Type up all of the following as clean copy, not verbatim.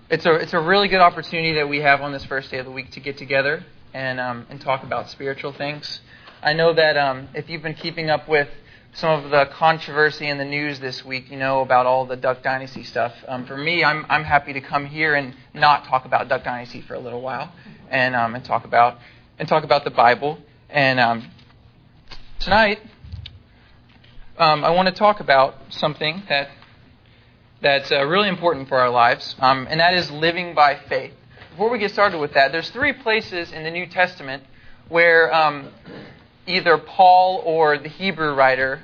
It's a really good opportunity that we have on this first day of the week to get together and talk about spiritual things. I know that if you've been keeping up with some of the controversy in the news this week, you know about all the Duck Dynasty stuff. For me, I'm happy to come here and not talk about Duck Dynasty for a little while and talk about the Bible. And tonight, I want to talk about something that's really important for our lives, and that is living by faith. Before we get started with that, there's 3 places in the New Testament where either Paul or the Hebrew writer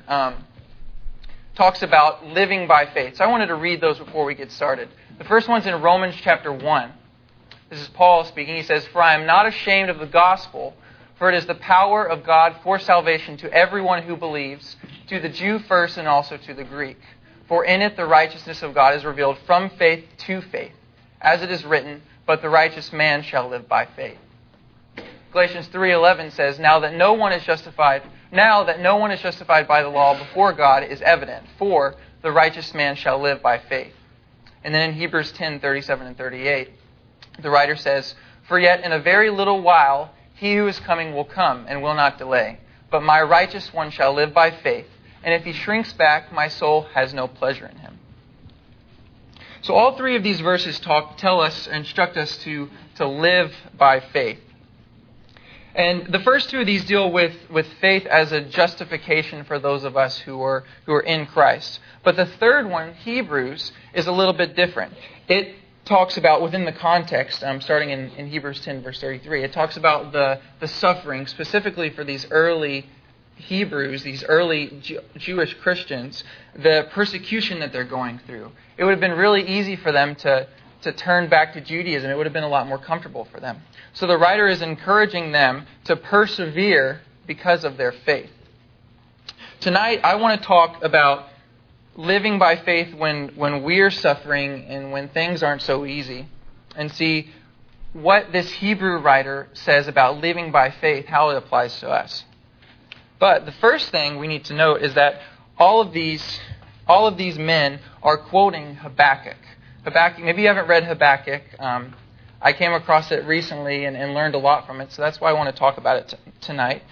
talks about living by faith. So I wanted to read those before we get started. The first one's in Romans chapter 1. This is Paul speaking. He says, "For I am not ashamed of the gospel, for it is the power of God for salvation to everyone who believes, to the Jew first and also to the Greek. For in it the righteousness of God is revealed from faith to faith. As it is written, but the righteous man shall live by faith." Galatians 3:11 says, Now that no one is justified by the law before God is evident, for the righteous man shall live by faith. And then in Hebrews 10:37 and 38, the writer says, "For yet in a very little while he who is coming will come and will not delay. But my righteous one shall live by faith. And if he shrinks back, my soul has no pleasure in him." So all 3 of these verses instruct us to live by faith. And the first 2 of these deal with faith as a justification for those of us who are in Christ. But the third one, Hebrews, is a little bit different. It talks about, within the context, starting in Hebrews 10, verse 33, it talks about the suffering, specifically for these early Hebrews, these early Jewish Christians, the persecution that they're going through. It would have been really easy for them to turn back to Judaism. It would have been a lot more comfortable for them. So the writer is encouraging them to persevere because of their faith. Tonight, I want to talk about living by faith when we're suffering and when things aren't so easy, and see what this Hebrew writer says about living by faith, how it applies to us. But the first thing we need to note is that all of these men are quoting Habakkuk. Habakkuk. Maybe you haven't read Habakkuk. I came across it recently and learned a lot from it, so that's why I want to talk about it tonight.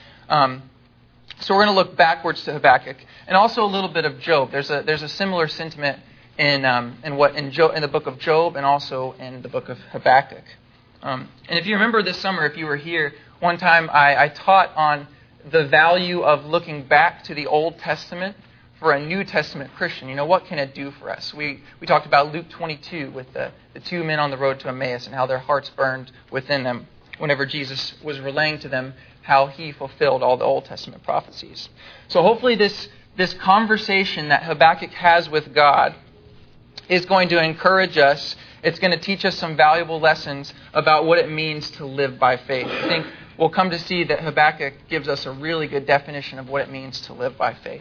So we're going to look backwards to Habakkuk, and also a little bit of Job. There's a similar sentiment in the book of Job and also in the book of Habakkuk. And if you remember this summer, if you were here, one time I taught on the value of looking back to the Old Testament for a New Testament Christian. You know, what can it do for us? We talked about Luke 22 with the 2 men on the road to Emmaus and how their hearts burned within them whenever Jesus was relaying to them how he fulfilled all the Old Testament prophecies. So hopefully this conversation that Habakkuk has with God is going to encourage us. It's going to teach us some valuable lessons about what it means to live by faith. I think we'll come to see that Habakkuk gives us a really good definition of what it means to live by faith.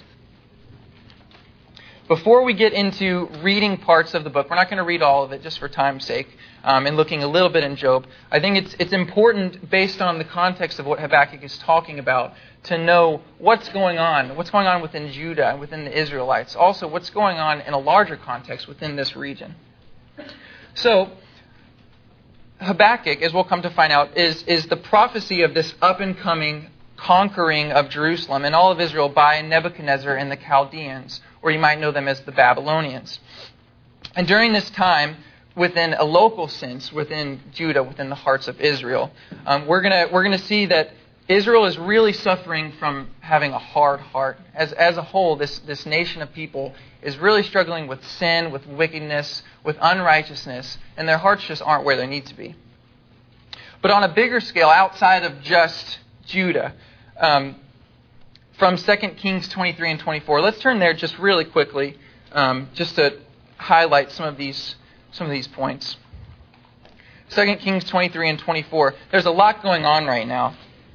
Before we get into reading parts of the book, we're not going to read all of it just for time's sake, and looking a little bit in Job. I think it's important, based on the context of what Habakkuk is talking about, to know what's going on within Judah and within the Israelites. Also, what's going on in a larger context within this region. So, Habakkuk, as we'll come to find out, is the prophecy of this up-and-coming conquering of Jerusalem and all of Israel by Nebuchadnezzar and the Chaldeans, or you might know them as the Babylonians. And during this time, within a local sense, within Judah, within the hearts of Israel, we're gonna see that Israel is really suffering from having a hard heart. As a whole, this nation of people is really struggling with sin, with wickedness, with unrighteousness, and their hearts just aren't where they need to be. But on a bigger scale, outside of just Judah, from 2 Kings 23 and 24. Let's turn there just really quickly, just to highlight some of these points. 2 Kings 23 and 24. There's a lot going on right now.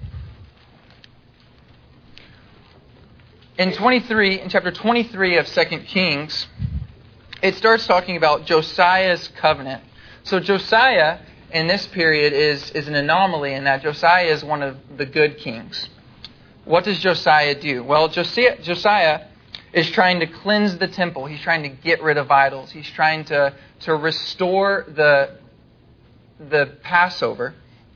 In chapter 23 of 2 Kings, it starts talking about Josiah's covenant. So Josiah, in this period, is an anomaly in that Josiah is one of the good kings. What does Josiah do? Well, Josiah is trying to cleanse the temple. He's trying to get rid of idols. He's trying to restore the the Passover.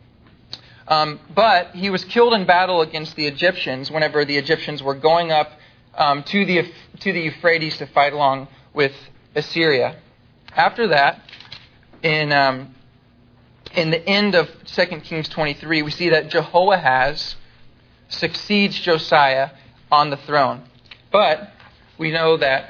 But he was killed in battle against the Egyptians whenever the Egyptians were going up to the Euphrates to fight along with Assyria. After that, in the end of 2 Kings 23, we see that Jehoahaz succeeds Josiah on the throne. But we know that,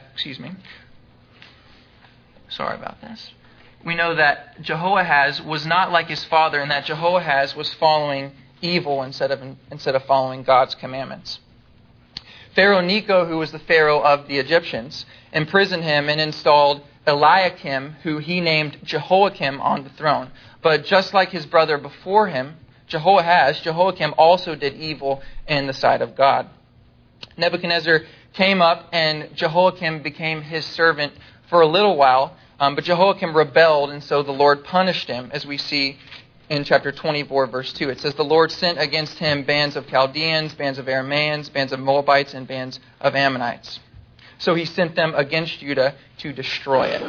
sorry about this. We know that Jehoahaz was not like his father, and that Jehoahaz was following evil instead of following God's commandments. Pharaoh Necho, who was the pharaoh of the Egyptians, imprisoned him and installed Eliakim, who he named Jehoiakim, on the throne. But just like his brother before him, Jehoiakim also did evil in the sight of God. Nebuchadnezzar came up, and Jehoiakim became his servant for a little while, but Jehoiakim rebelled, and so the Lord punished him, as we see in chapter 24, verse 2. It says, "The Lord sent against him bands of Chaldeans, bands of Aramaeans, bands of Moabites, and bands of Ammonites. So he sent them against Judah to destroy it."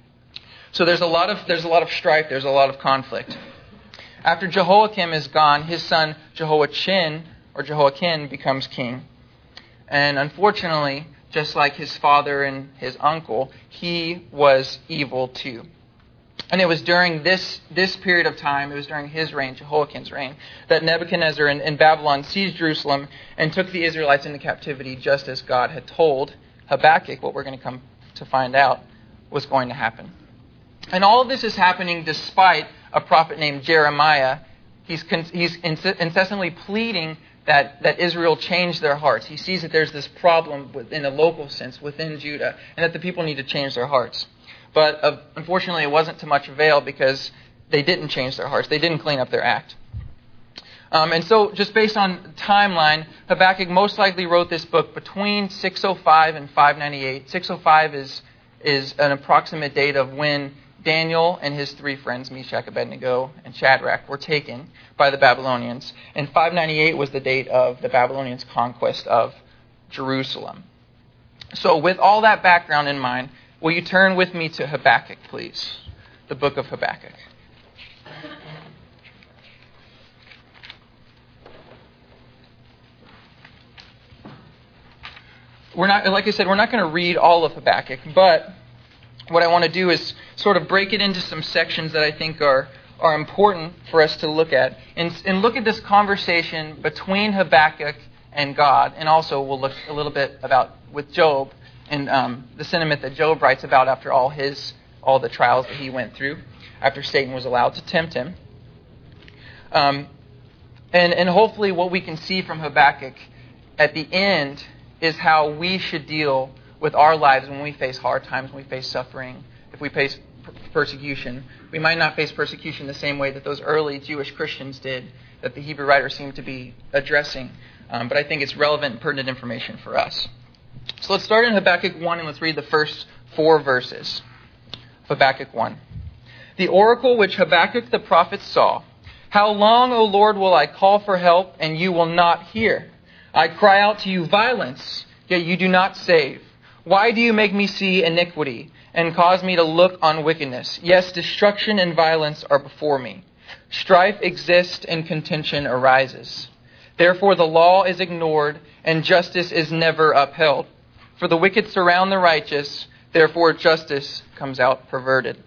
So there's a lot of strife, there's a lot of conflict. After Jehoiakim is gone, his son Jehoiachin becomes king. And unfortunately, just like his father and his uncle, he was evil too. And it was during this period of time, it was during his reign, Jehoiakim's reign, that Nebuchadnezzar in Babylon seized Jerusalem and took the Israelites into captivity, just as God had told Habakkuk, what we're going to come to find out was going to happen. And all of this is happening despite a prophet named Jeremiah. He's incessantly pleading that Israel change their hearts. He sees that there's this problem in a local sense within Judah, and that the people need to change their hearts. But unfortunately, it wasn't to much avail, because they didn't change their hearts. They didn't clean up their act. And so, just based on timeline, Habakkuk most likely wrote this book between 605 and 598. 605 is an approximate date of when Daniel and his three friends, Meshach, Abednego, and Shadrach, were taken by the Babylonians. And 598 was the date of the Babylonians' conquest of Jerusalem. So with all that background in mind, will you turn with me to Habakkuk, please? The book of Habakkuk. Like I said, we're not going to read all of Habakkuk, but what I want to do is sort of break it into some sections that I think are important for us to look at. And look at this conversation between Habakkuk and God. And also we'll look a little bit about with Job and the sentiment that Job writes about after all the trials that he went through, after Satan was allowed to tempt him. And hopefully what we can see from Habakkuk at the end is how we should deal with our lives when we face hard times, when we face suffering, if we face persecution. We might not face persecution the same way that those early Jewish Christians did, that the Hebrew writer seemed to be addressing. But I think it's relevant and pertinent information for us. So let's start in Habakkuk 1 and let's read the first 4 verses. Habakkuk 1. The oracle which Habakkuk the prophet saw. How long, O Lord, will I call for help, and you will not hear? I cry out to you violence, yet you do not save. Why do you make me see iniquity and cause me to look on wickedness? Yes, destruction and violence are before me. Strife exists and contention arises. Therefore the law is ignored and justice is never upheld. For the wicked surround the righteous, therefore justice comes out perverted.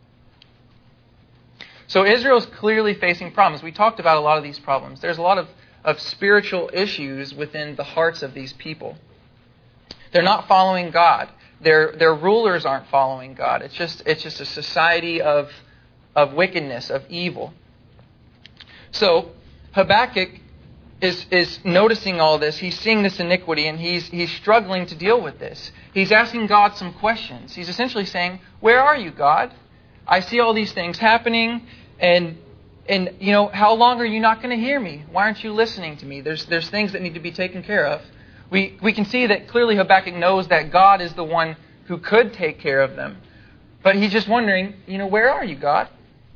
So Israel's clearly facing problems. We talked about a lot of these problems. There's a lot of spiritual issues within the hearts of these people. They're not following God. Their rulers aren't following God. It's just a society of wickedness, of evil. So Habakkuk is noticing all this. He's seeing this iniquity, and he's struggling to deal with this. He's asking God some questions. He's essentially saying, "Where are you, God? I see all these things happening, and how long are you not going to hear me? Why aren't you listening to me? There's things that need to be taken care of." We can see that clearly Habakkuk knows that God is the one who could take care of them. But he's just wondering, where are you, God?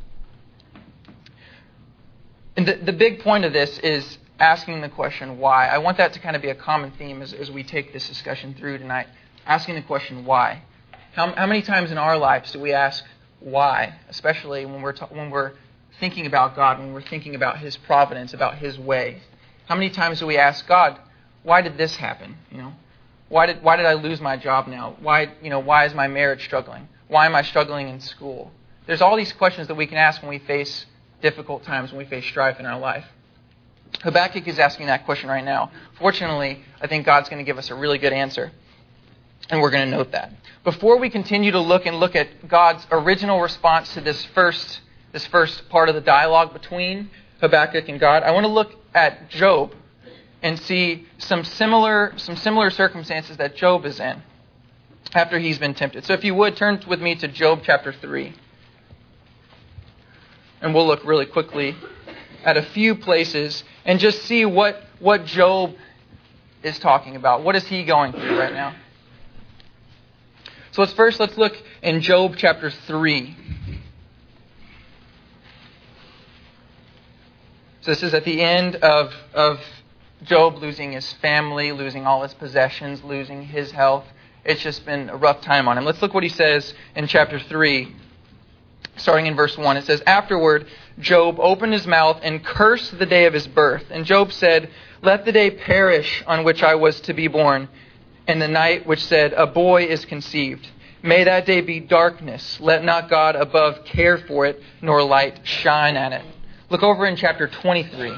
And the big point of this is asking the question, why? I want that to kind of be a common theme as we take this discussion through tonight. Asking the question, why? How many times in our lives do we ask why? Especially when we're thinking about God, when we're thinking about His providence, about His way? How many times do we ask God, why did this happen? Why did I lose my job now? Why is my marriage struggling? Why am I struggling in school? There's all these questions that we can ask when we face difficult times, when we face strife in our life. Habakkuk is asking that question right now. Fortunately, I think God's going to give us a really good answer, and we're going to note that. Before we continue to look at God's original response to this first part of the dialogue between Habakkuk and God, I want to look at Job and see some similar circumstances that Job is in after he's been tempted. So if you would, turn with me to Job chapter 3. And we'll look really quickly at a few places and just see what Job is talking about. What is he going through right now? So let's look in Job chapter 3. So this is at the end of Job losing his family, losing all his possessions, losing his health. It's just been a rough time on him. Let's look what he says in chapter 3, starting in verse 1. It says, "Afterward, Job opened his mouth and cursed the day of his birth. And Job said, 'Let the day perish on which I was to be born, and the night which said, a boy is conceived. May that day be darkness. Let not God above care for it, nor light shine at it.'" Look over in chapter 23.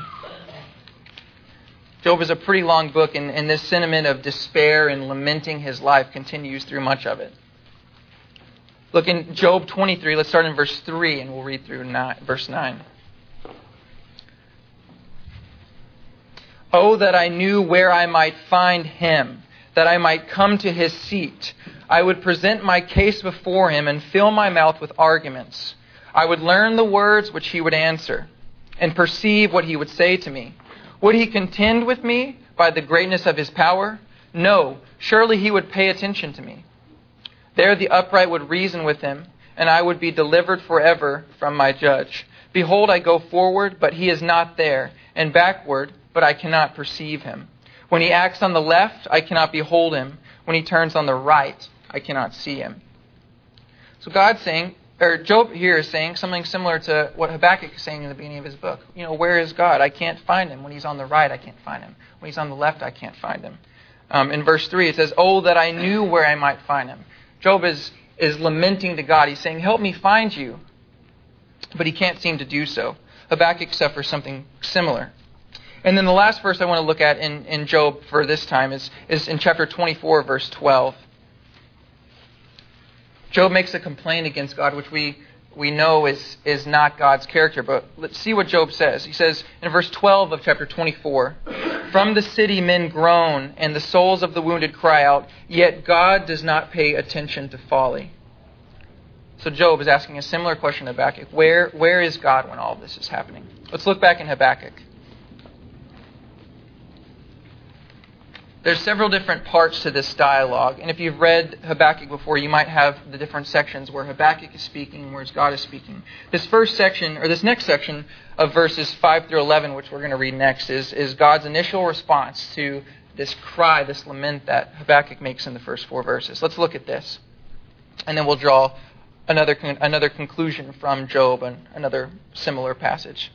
Job is a pretty long book, and this sentiment of despair and lamenting his life continues through much of it. Look in Job 23. Let's start in verse 3, and we'll read through verse 9. "Oh, that I knew where I might find him, that I might come to his seat. I would present my case before him and fill my mouth with arguments. I would learn the words which he would answer, and perceive what he would say to me. Would he contend with me by the greatness of his power? No, surely he would pay attention to me. There the upright would reason with him, and I would be delivered forever from my judge. Behold, I go forward, but he is not there, and backward, but I cannot perceive him. When he acts on the left, I cannot behold him. When he turns on the right, I cannot see him." So Job here is saying something similar to what Habakkuk is saying in the beginning of his book. Where is God? I can't find him. When he's on the right, I can't find him. When he's on the left, I can't find him. In verse 3, it says, "Oh, that I knew where I might find him." Job is lamenting to God. He's saying, "Help me find you." But he can't seem to do so. Habakkuk suffers something similar. And then the last verse I want to look at in Job for this time is in chapter 24, verse 12. Job makes a complaint against God, which we know is not God's character. But let's see what Job says. He says in verse 12 of chapter 24, "From the city men groan, and the souls of the wounded cry out, yet God does not pay attention to folly." So Job is asking a similar question to Habakkuk. Where is God when all this is happening? Let's look back in Habakkuk. There's several different parts to this dialogue. And if you've read Habakkuk before, you might have the different sections where Habakkuk is speaking and where God is speaking. This next section of verses 5 through 11, which we're going to read next, is God's initial response to this cry, this lament that Habakkuk makes in the first 4 verses. Let's look at this. And then we'll draw another conclusion from Job and another similar passage.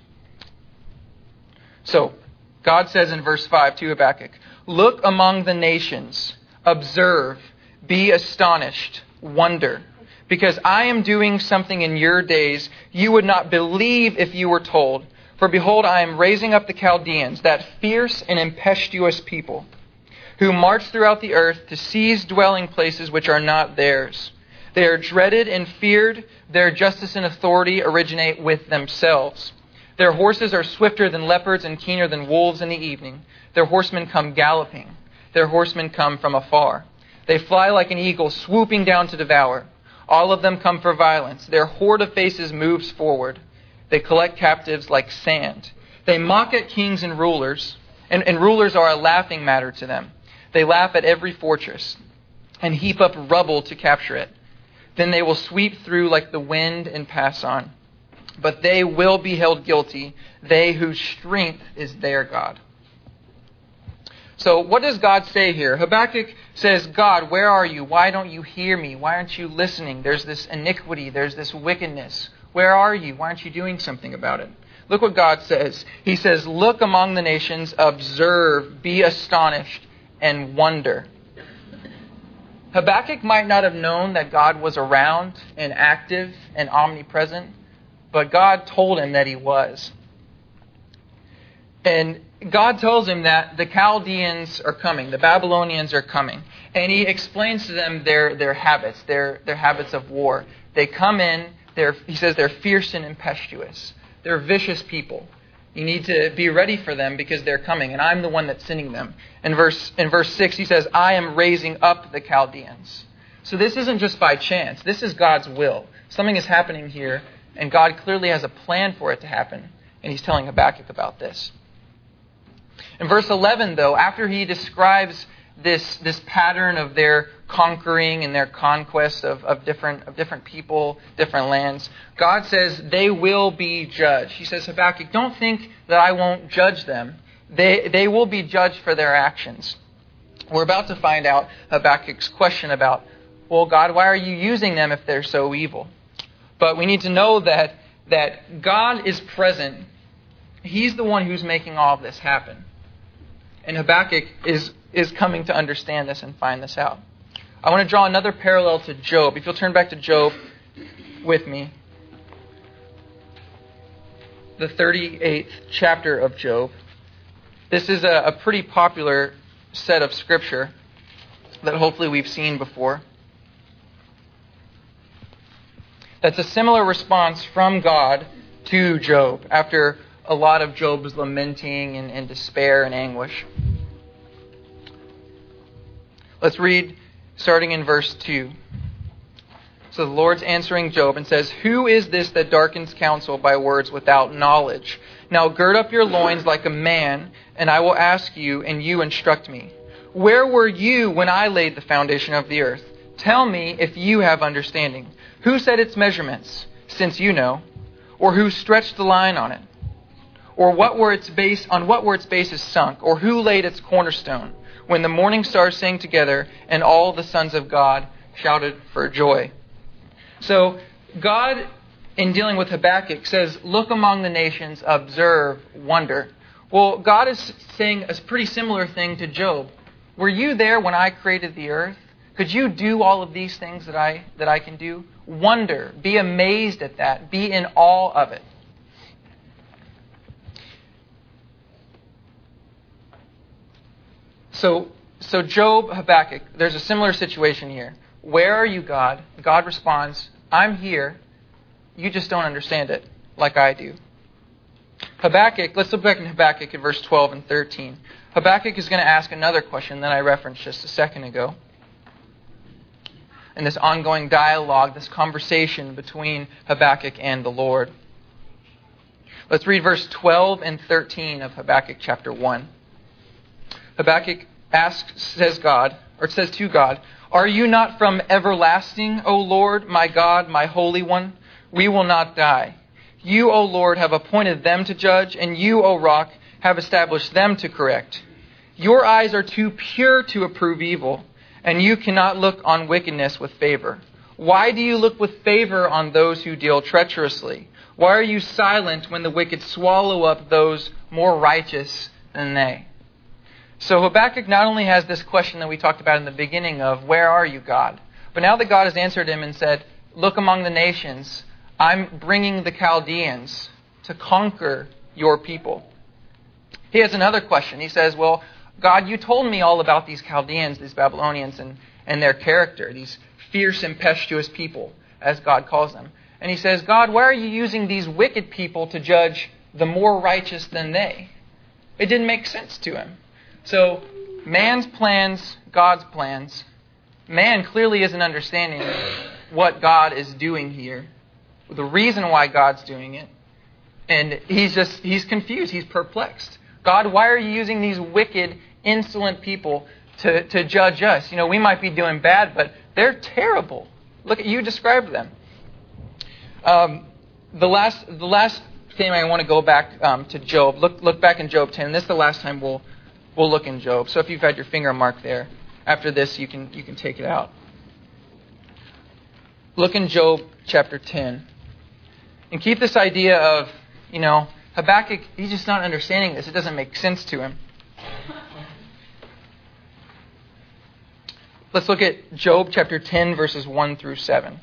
So, God says in verse 5 to Habakkuk, "Look among the nations, observe, be astonished, wonder, because I am doing something in your days you would not believe if you were told. For behold, I am raising up the Chaldeans, that fierce and impetuous people, who march throughout the earth to seize dwelling places which are not theirs. They are dreaded and feared. Their justice and authority originate with themselves. Their horses are swifter than leopards and keener than wolves in the evening. Their horsemen come galloping. Their horsemen come from afar. They fly like an eagle, swooping down to devour. All of them come for violence. Their horde of faces moves forward. They collect captives like sand. They mock at kings and rulers, and rulers are a laughing matter to them. They laugh at every fortress and heap up rubble to capture it. Then they will sweep through like the wind and pass on. But they will be held guilty, they whose strength is their God." So what does God say here? Habakkuk says, "God, where are you? Why don't you hear me? Why aren't you listening? There's this iniquity. There's this wickedness. Where are you? Why aren't you doing something about it? Look what God says. He says, look among the nations, observe, be astonished, and wonder. Habakkuk might not have known that God was around and active and omnipresent, but God told him that he was. And God tells him that the Chaldeans are coming, the Babylonians are coming. And he explains to them their habits, their habits of war. They come in, he says they're fierce and impetuous. They're vicious people. You need to be ready for them because they're coming, and I'm the one that's sending them. In verse 6, he says, I am raising up the Chaldeans. So this isn't just by chance. This is God's will. Something is happening here, and God clearly has a plan for it to happen, and he's telling Habakkuk about this. In verse 11, though, after he describes this pattern of their conquering and their conquest of different people, different lands, God says they will be judged. He says, Habakkuk, don't think that I won't judge them. They will be judged for their actions. We're about to find out Habakkuk's question about, well, God, why are you using them if they're so evil? But we need to know that God is present. He's the one who's making all of this happen. And Habakkuk is coming to understand this and find this out. I want to draw another parallel to Job. If you'll turn back to Job with me. The 38th chapter of Job. This is a pretty popular set of scripture that hopefully we've seen before. That's a similar response from God to Job after a lot of Job's lamenting and despair and anguish. Let's read starting in verse 2. So the Lord's answering Job and says, who is this that darkens counsel by words without knowledge? Now gird up your loins like a man, and I will ask you, and you instruct me. Where were you when I laid the foundation of the earth? Tell me if you have understanding. Who set its measurements, since you know? Or who stretched the line on it? Or on what were its bases sunk? Or who laid its cornerstone? When the morning stars sang together and all the sons of God shouted for joy. So God, in dealing with Habakkuk, says, look among the nations, observe, wonder. Well, God is saying a pretty similar thing to Job. Were you there when I created the earth? Could you do all of these things that I can do? Wonder. Be amazed at that. Be in awe of it. So Job, Habakkuk, there's a similar situation here. Where are you, God? God responds, I'm here. You just don't understand it like I do. Habakkuk, let's look back in Habakkuk at verse 12 and 13. Habakkuk is going to ask another question that I referenced just a second ago. In this ongoing dialogue, this conversation between Habakkuk and the Lord. Let's read verse 12 and 13 of Habakkuk chapter 1. Habakkuk says to God, are you not from everlasting, O Lord, my God, my Holy One? We will not die. You, O Lord, have appointed them to judge, and you, O Rock, have established them to correct. Your eyes are too pure to approve evil, and you cannot look on wickedness with favor. Why do you look with favor on those who deal treacherously? Why are you silent when the wicked swallow up those more righteous than they? So Habakkuk not only has this question that we talked about in the beginning of, where are you, God? But now that God has answered him and said, look among the nations, I'm bringing the Chaldeans to conquer your people. He has another question. He says, well, God, you told me all about these Chaldeans, these Babylonians, and their character, these fierce, impetuous people, as God calls them. And he says, God, why are you using these wicked people to judge the more righteous than they? It didn't make sense to him. So, man's plans, God's plans. Man clearly isn't understanding what God is doing here, the reason why God's doing it. And he's confused, he's perplexed. God, why are you using these wicked, insolent people to judge us? You know, we might be doing bad, but they're terrible. Look, you described them. The last thing I want to go back to Job. Look back in Job 10. This is the last time we'll look in Job. So if you've had your finger marked there, after this you can take it out. Look in Job chapter 10. And keep this idea of, Habakkuk, he's just not understanding this. It doesn't make sense to him. Let's look at Job chapter 10, verses 1 through 7.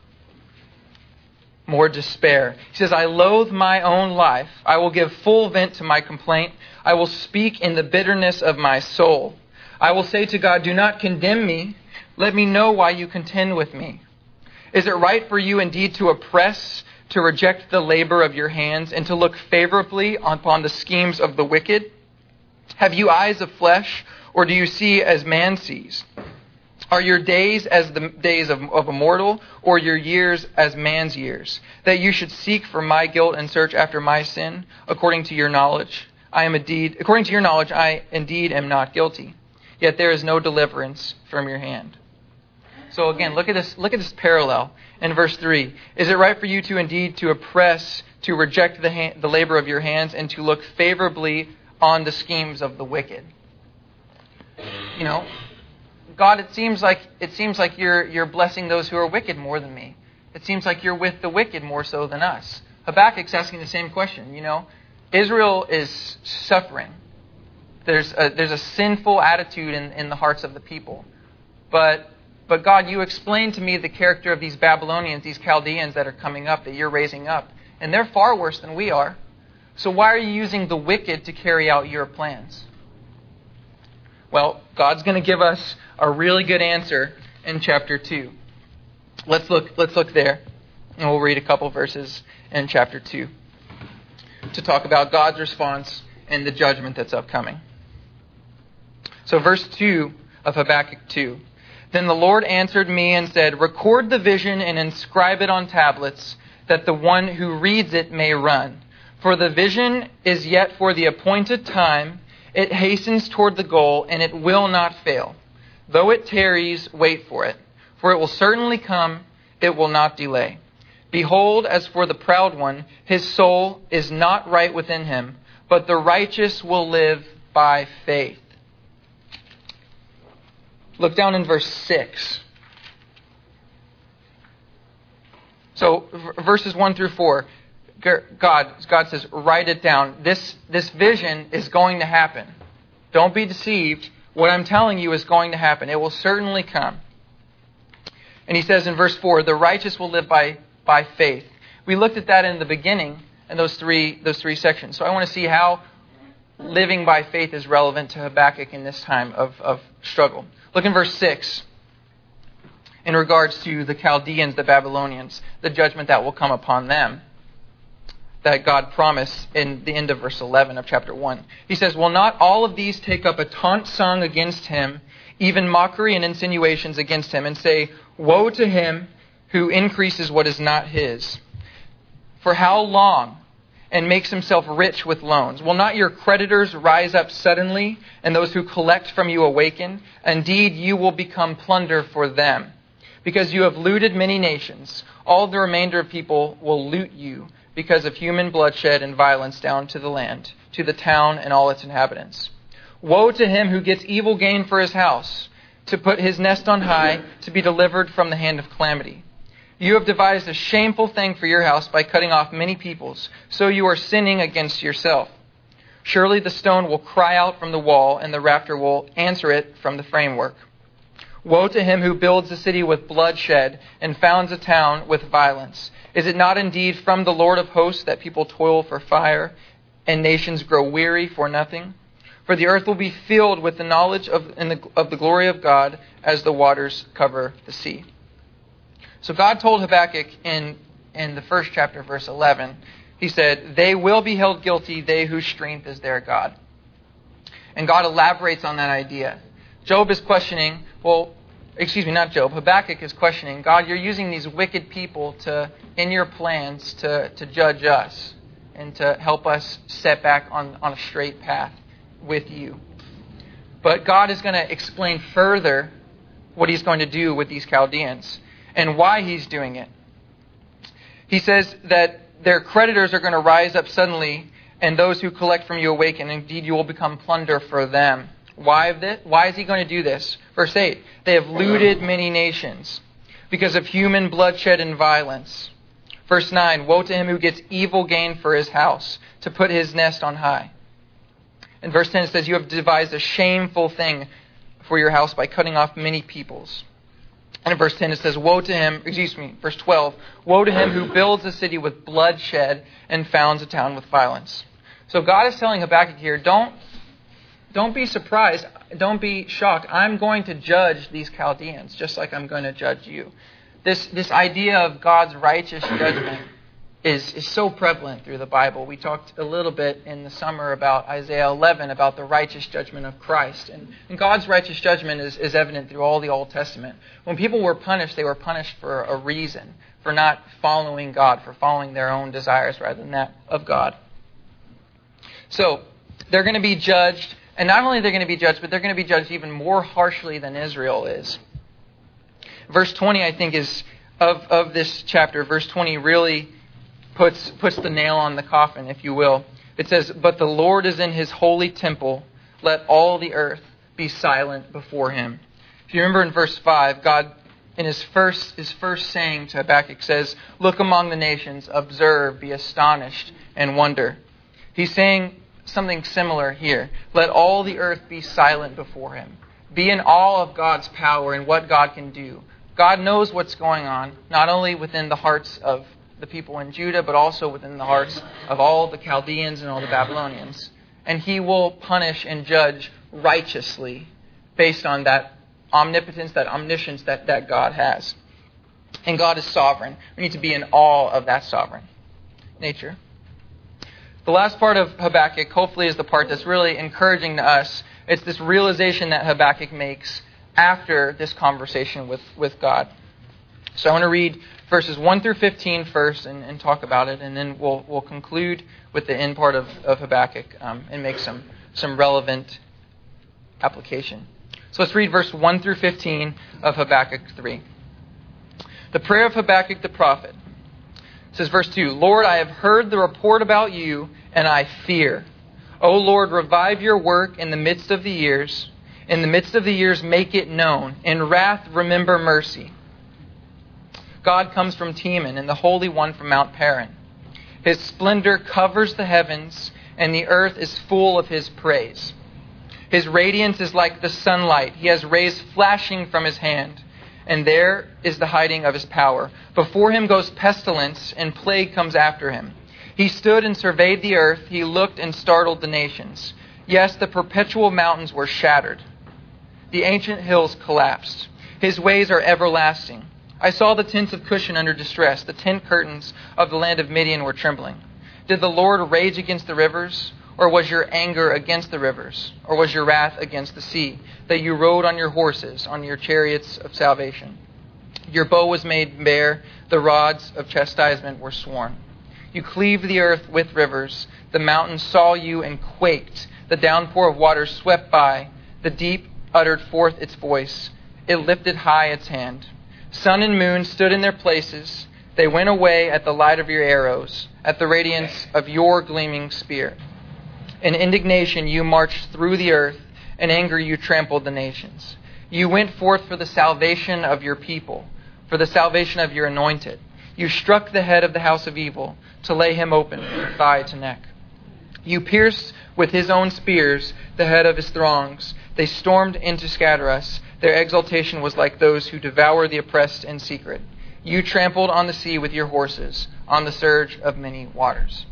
More despair. He says, I loathe my own life. I will give full vent to my complaint. I will speak in the bitterness of my soul. I will say to God, do not condemn me. Let me know why you contend with me. Is it right for you indeed to oppress, to reject the labor of your hands, and to look favorably upon the schemes of the wicked? Have you eyes of flesh, or do you see as man sees? Are your days as the days of a mortal, or your years as man's years? That you should seek for my guilt and search after my sin, according to your knowledge. According to your knowledge, I indeed am not guilty. Yet there is no deliverance from your hand. So again, look at this parallel in verse 3. Is it right for you to indeed to oppress, to reject the labor of your hands, and to look favorably on the schemes of the wicked? God, it seems like you're blessing those who are wicked more than me. It seems like you're with the wicked more so than us. Habakkuk's asking the same question. Israel is suffering. There's a sinful attitude in the hearts of the people. But God, you explained to me the character of these Babylonians, these Chaldeans that are coming up, that you're raising up. And they're far worse than we are. So why are you using the wicked to carry out your plans? Well, God's going to give us a really good answer in chapter 2. Let's look there. And we'll read a couple verses in chapter 2 to talk about God's response and the judgment that's upcoming. So verse 2 of Habakkuk 2. Then the Lord answered me and said, record the vision and inscribe it on tablets, that the one who reads it may run. For the vision is yet for the appointed time. It hastens toward the goal, and it will not fail. Though it tarries, wait for it. For it will certainly come, it will not delay. Behold, as for the proud one, his soul is not right within him, but the righteous will live by faith. Look down in verse 6. So, verses 1 through 4. God says, write it down. This vision is going to happen. Don't be deceived. What I'm telling you is going to happen. It will certainly come. And he says in verse 4, the righteous will live by faith. We looked at that in the beginning in those three sections. So I want to see how living by faith is relevant to Habakkuk in this time of struggle. Look in verse 6. In regards to the Chaldeans, the Babylonians, the judgment that will come upon them, that God promised in the end of verse 11 of chapter 1. He says, will not all of these take up a taunt song against him, even mockery and insinuations against him, and say, woe to him who increases what is not his? For how long? And makes himself rich with loans. Will not your creditors rise up suddenly, and those who collect from you awaken? Indeed, you will become plunder for them, because you have looted many nations. All the remainder of people will loot you, because of human bloodshed and violence down to the land, to the town and all its inhabitants. Woe to him who gets evil gain for his house, to put his nest on high, to be delivered from the hand of calamity. You have devised a shameful thing for your house by cutting off many peoples, so you are sinning against yourself. Surely the stone will cry out from the wall, and the rafter will answer it from the framework. Woe to him who builds a city with bloodshed and founds a town with violence. Is it not indeed from the Lord of hosts that people toil for fire and nations grow weary for nothing? For the earth will be filled with the knowledge of the glory of God as the waters cover the sea. So God told Habakkuk in the first chapter, verse 11, he said, they will be held guilty, they whose strength is their God. And God elaborates on that idea. Habakkuk is questioning, God, you're using these wicked people in your plans to judge us and to help us set back on a straight path with you. But God is going to explain further what he's going to do with these Chaldeans and why he's doing it. He says that their creditors are going to rise up suddenly, and those who collect from you awaken. Indeed, you will become plunder for them. Why is he going to do this? Verse 8, they have looted many nations because of human bloodshed and violence. Verse 9, woe to him who gets evil gain for his house, to put his nest on high. In verse 10 it says, you have devised a shameful thing for your house by cutting off many peoples. And in verse 10 it says, verse 12, woe to him who builds a city with bloodshed and founds a town with violence. So God is telling Habakkuk here, don't be surprised, don't be shocked. I'm going to judge these Chaldeans just like I'm going to judge you. This idea of God's righteous judgment is so prevalent through the Bible. We talked a little bit in the summer about Isaiah 11, about the righteous judgment of Christ. And God's righteous judgment is evident through all the Old Testament. When people were punished, they were punished for a reason, for not following God, for following their own desires rather than that of God. So they're going to be judged, and not only are they going to be judged, but they're going to be judged even more harshly than Israel is. Verse 20, I think, is of this chapter. Verse 20 really puts the nail on the coffin, if you will. It says, but the Lord is in his holy temple. Let all the earth be silent before him. If you remember in verse 5, God, in his first saying to Habakkuk, says, look among the nations, observe, be astonished, and wonder. He's saying something similar here. Let all the earth be silent before him. Be in awe of God's power and what God can do. God knows what's going on, not only within the hearts of the people in Judah, but also within the hearts of all the Chaldeans and all the Babylonians. And he will punish and judge righteously based on that omnipotence, that omniscience that God has. And God is sovereign. We need to be in awe of that sovereign nature. The last part of Habakkuk, hopefully, is the part that's really encouraging to us. It's this realization that Habakkuk makes after this conversation with God. So I want to read verses 1 through 15 first and talk about it, and then we'll conclude with the end part of Habakkuk and make some relevant application. So let's read verse 1 through 15 of Habakkuk 3. The prayer of Habakkuk the prophet. It says, verse 2, Lord, I have heard the report about you, and I fear. O Lord, revive your work in the midst of the years. In the midst of the years, make it known. In wrath, remember mercy. God comes from Teman, and the Holy One from Mount Paran. His splendor covers the heavens, and the earth is full of his praise. His radiance is like the sunlight. He has rays flashing from his hand, and there is the hiding of his power. Before him goes pestilence, and plague comes after him. He stood and surveyed the earth. He looked and startled the nations. Yes, the perpetual mountains were shattered. The ancient hills collapsed. His ways are everlasting. I saw the tents of Cushan under distress. The tent curtains of the land of Midian were trembling. Did the Lord rage against the rivers? Or was your anger against the rivers? Or was your wrath against the sea, that you rode on your horses, on your chariots of salvation? Your bow was made bare. The rods of chastisement were sworn. You cleaved the earth with rivers. The mountains saw you and quaked. The downpour of waters swept by. The deep uttered forth its voice. It lifted high its hand. Sun and moon stood in their places. They went away at the light of your arrows, at the radiance of your gleaming spear. In indignation you marched through the earth. In anger you trampled the nations. You went forth for the salvation of your people, for the salvation of your anointed. You struck the head of the house of evil, to lay him open from thigh to neck. You pierced with his own spears the head of his throngs. They stormed in to scatter us. Their exultation was like those who devour the oppressed in secret. You trampled on the sea with your horses, on the surge of many waters.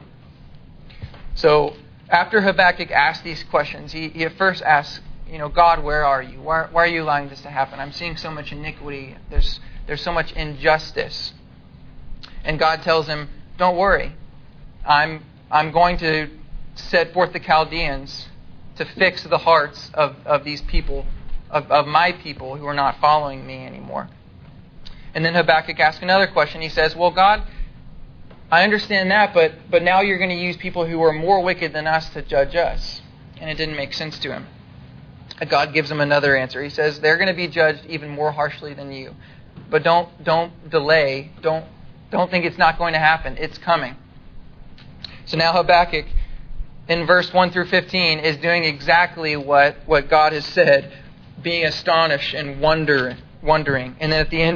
So after Habakkuk asked these questions, he at first asks, God, where are you? Why are you allowing this to happen? I'm seeing so much iniquity. There's so much injustice. And God tells him, don't worry. I'm going to set forth the Chaldeans to fix the hearts of these people, of my people who are not following me anymore. And then Habakkuk asks another question. He says, well, God, I understand that, but now you're going to use people who are more wicked than us to judge us. And it didn't make sense to him. God gives him another answer. He says, they're going to be judged even more harshly than you. But don't delay. Don't think it's not going to happen. It's coming. So now Habakkuk, in verse 1 through 15, is doing exactly what God has said, being astonished and wondering. And then at the end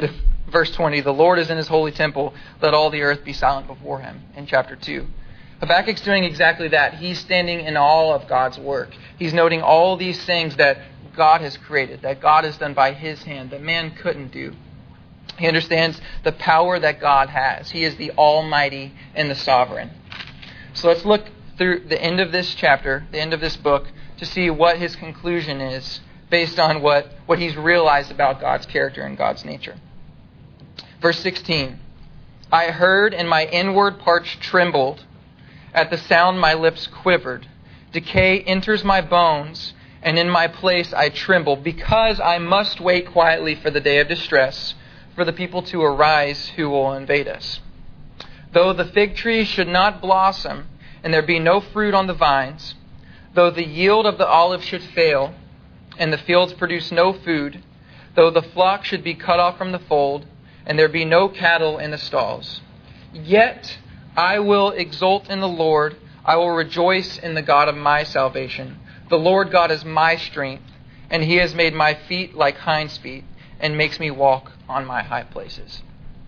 Verse 20, the Lord is in his holy temple. Let all the earth be silent before him, in chapter 2. Habakkuk's doing exactly that. He's standing in awe of God's work. He's noting all these things that God has created, that God has done by his hand, that man couldn't do. He understands the power that God has. He is the Almighty and the Sovereign. So let's look through the end of this chapter, the end of this book, to see what his conclusion is based on what he's realized about God's character and God's nature. Verse 16, I heard and my inward parts trembled. At the sound my lips quivered. Decay enters my bones, and in my place I tremble, because I must wait quietly for the day of distress, for the people to arise who will invade us. Though the fig tree should not blossom, and there be no fruit on the vines, though the yield of the olive should fail, and the fields produce no food, though the flock should be cut off from the fold, and there be no cattle in the stalls, yet I will exult in the Lord. I will rejoice in the God of my salvation. The Lord God is my strength, and he has made my feet like hinds' feet, and makes me walk on my high places.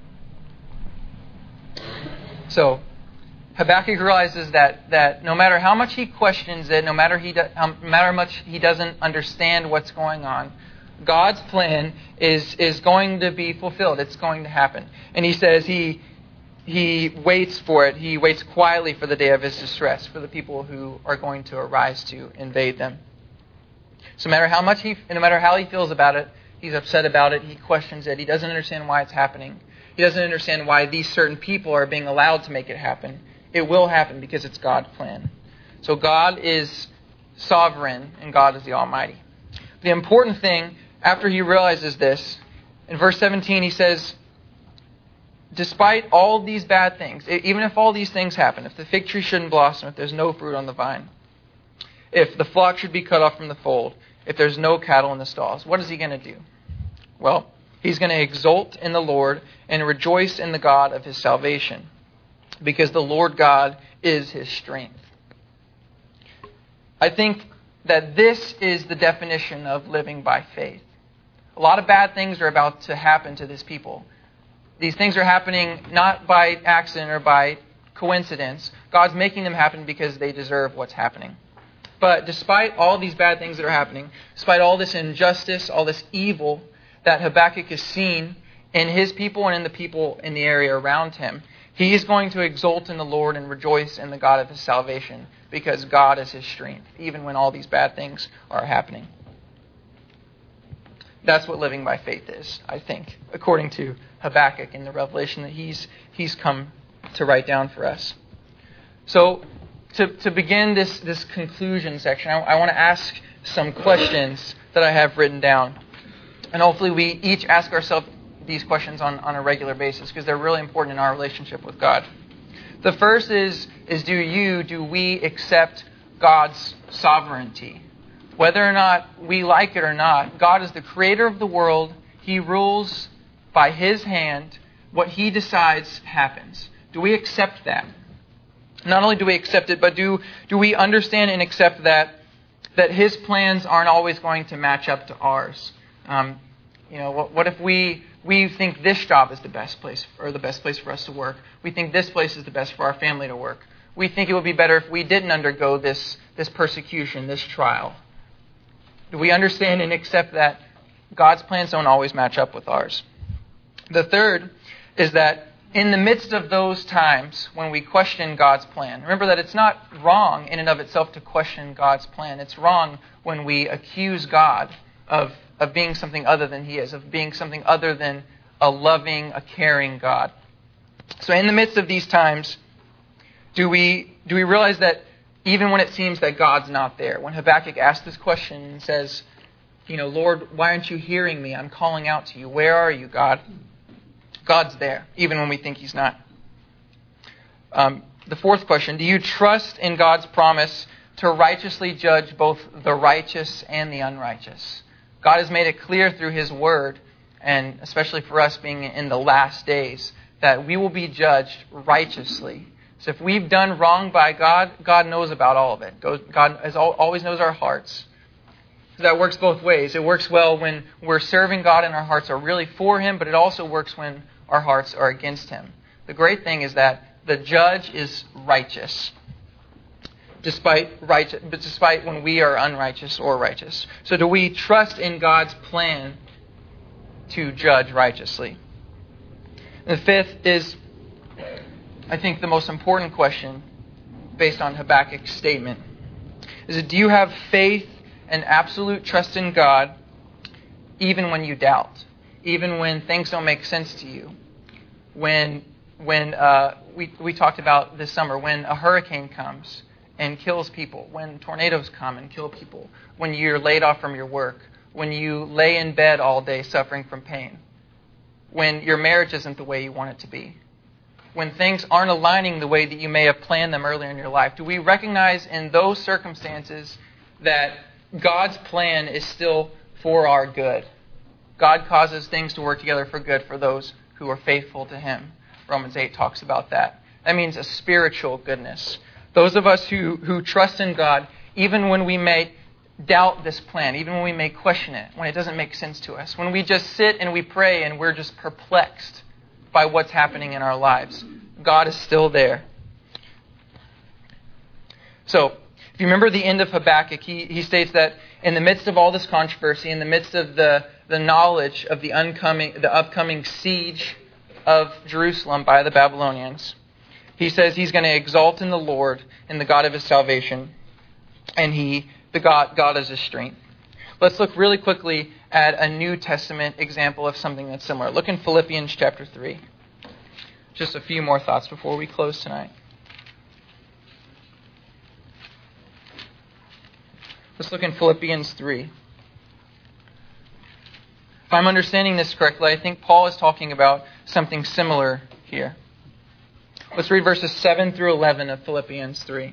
So, Habakkuk realizes that no matter how much he questions it, no matter how much he doesn't understand what's going on, God's plan is going to be fulfilled. It's going to happen. And he says he waits for it. He waits quietly for the day of his distress, for the people who are going to arise to invade them. So no matter how he feels about it, he's upset about it, he questions it, he doesn't understand why it's happening. He doesn't understand why these certain people are being allowed to make it happen. It will happen because it's God's plan. So God is sovereign and God is the Almighty. The important thing, after he realizes this, in verse 17 he says, despite all these bad things, even if all these things happen, if the fig tree shouldn't blossom, if there's no fruit on the vine, if the flock should be cut off from the fold, if there's no cattle in the stalls, what is he going to do? Well, he's going to exult in the Lord and rejoice in the God of his salvation, because the Lord God is his strength. I think that this is the definition of living by faith. A lot of bad things are about to happen to this people. These things are happening not by accident or by coincidence. God's making them happen because they deserve what's happening. But despite all these bad things that are happening, despite all this injustice, all this evil that Habakkuk has seen in his people and in the people in the area around him, he is going to exult in the Lord and rejoice in the God of his salvation, because God is his strength, even when all these bad things are happening. That's what living by faith is, I think, according to Habakkuk and the revelation that he's come to write down for us. So, to begin this conclusion section, I want to ask some questions that I have written down. And hopefully we each ask ourselves these questions on a regular basis, because they're really important in our relationship with God. The first is do we accept God's sovereignty? Whether or not we like it or not, God is the creator of the world. He rules by his hand. What he decides happens. Do we accept that? Not only do we accept it, but do we understand and accept that his plans aren't always going to match up to ours? What if we think this job is the best place for us to work? We think this place is the best for our family to work. We think it would be better if we didn't undergo this persecution, this trial. Do we understand and accept that God's plans don't always match up with ours? The third is that in the midst of those times when we question God's plan, remember that it's not wrong in and of itself to question God's plan. It's wrong when we accuse God of being something other than he is, of being something other than a loving, a caring God. So in the midst of these times, do we realize that even when it seems that God's not there, when Habakkuk asks this question and says, Lord, why aren't you hearing me? I'm calling out to you. Where are you, God? God's there, even when we think he's not. The fourth question, do you trust in God's promise to righteously judge both the righteous and the unrighteous? God has made it clear through his word, and especially for us being in the last days, that we will be judged righteously. So if we've done wrong by God, God knows about all of it. God always knows our hearts. that works both ways. It works well when we're serving God and our hearts are really for Him, but it also works when our hearts are against Him. The great thing is that the judge is righteous, despite when we are unrighteous or righteous. So do we trust in God's plan to judge righteously? And the fifth is, I think, the most important question based on Habakkuk's statement. Is it, do you have faith and absolute trust in God even when you doubt? Even when things don't make sense to you? When we talked about this summer, when a hurricane comes and kills people, when tornadoes come and kill people, when you're laid off from your work, when you lay in bed all day suffering from pain, when your marriage isn't the way you want it to be, when things aren't aligning the way that you may have planned them earlier in your life, do we recognize in those circumstances that God's plan is still for our good? God causes things to work together for good for those who are faithful to Him. Romans 8 talks about that. That means a spiritual goodness. Those of us who trust in God, even when we may doubt this plan, even when we may question it, when it doesn't make sense to us, when we just sit and we pray and we're just perplexed by what's happening in our lives, God is still there. So, if you remember the end of Habakkuk, he states that in the midst of all this controversy, in the midst of the knowledge of the upcoming siege of Jerusalem by the Babylonians, he says he's going to exalt in the Lord, in the God of his salvation, and God is his strength. Let's look really quickly at a New Testament example of something that's similar. Look in Philippians chapter 3. Just a few more thoughts before we close tonight. Let's look in Philippians 3. If I'm understanding this correctly, I think Paul is talking about something similar here. Let's read verses 7 through 11 of Philippians 3.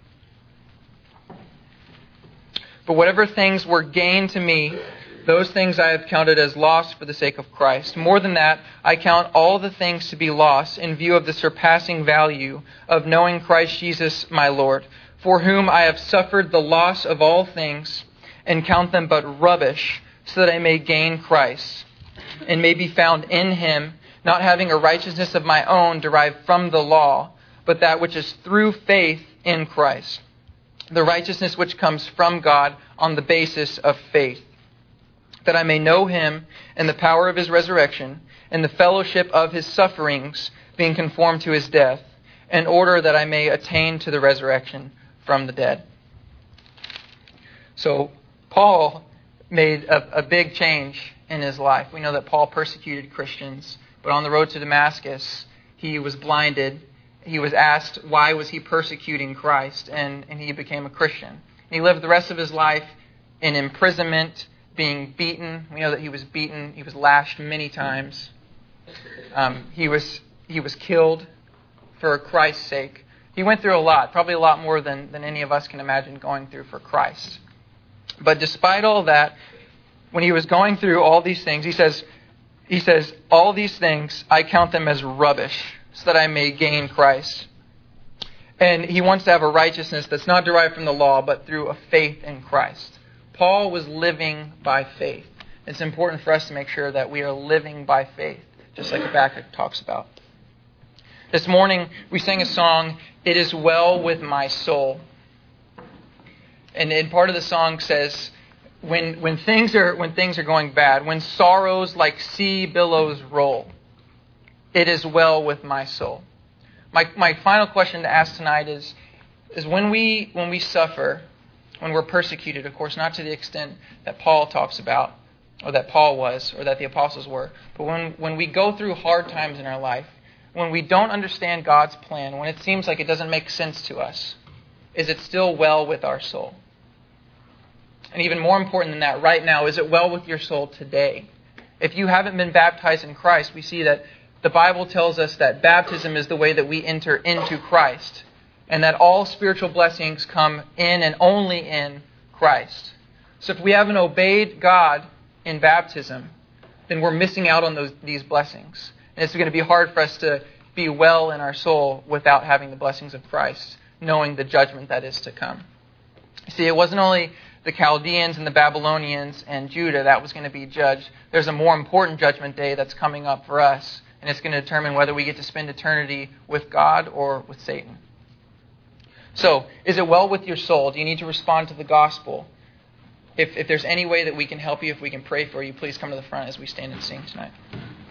But whatever things were gain to me, those things I have counted as loss for the sake of Christ. More than that, I count all the things to be lost in view of the surpassing value of knowing Christ Jesus my Lord, for whom I have suffered the loss of all things, and count them but rubbish, so that I may gain Christ, and may be found in Him, not having a righteousness of my own derived from the law, but that which is through faith in Christ, the righteousness which comes from God on the basis of faith, that I may know Him and the power of His resurrection, and the fellowship of His sufferings, being conformed to His death, in order that I may attain to the resurrection from the dead. So Paul made a big change in his life. We know that Paul persecuted Christians, but on the road to Damascus, he was blinded. He was asked why was he persecuting Christ, and he became a Christian. He lived the rest of his life in imprisonment, being beaten. We know that he was beaten. He was lashed many times. He was killed for Christ's sake. He went through a lot, probably a lot more than any of us can imagine going through for Christ. But despite all that, when he was going through all these things, he says, all these things, I count them as rubbish, so that I may gain Christ. And he wants to have a righteousness that's not derived from the law, but through a faith in Christ. Paul was living by faith. It's important for us to make sure that we are living by faith, just like Habakkuk talks about. This morning, we sang a song, It Is Well With My Soul. And part of the song says, when things are going bad, when sorrows like sea billows roll, it is well with my soul. My final question to ask tonight is when we suffer, when we're persecuted, of course, not to the extent that Paul talks about, or that Paul was, or that the apostles were, but when we go through hard times in our life, when we don't understand God's plan, when it seems like it doesn't make sense to us, is it still well with our soul? And even more important than that, right now, is it well with your soul today? If you haven't been baptized in Christ, we see that the Bible tells us that baptism is the way that we enter into Christ, and that all spiritual blessings come in and only in Christ. So if we haven't obeyed God in baptism, then we're missing out on these blessings. And it's going to be hard for us to be well in our soul without having the blessings of Christ, knowing the judgment that is to come. See, it wasn't only the Chaldeans and the Babylonians and Judah, that was going to be judged. There's a more important judgment day that's coming up for us, and it's going to determine whether we get to spend eternity with God or with Satan. So, is it well with your soul? Do you need to respond to the gospel? If there's any way that we can help you, if we can pray for you, please come to the front as we stand and sing tonight.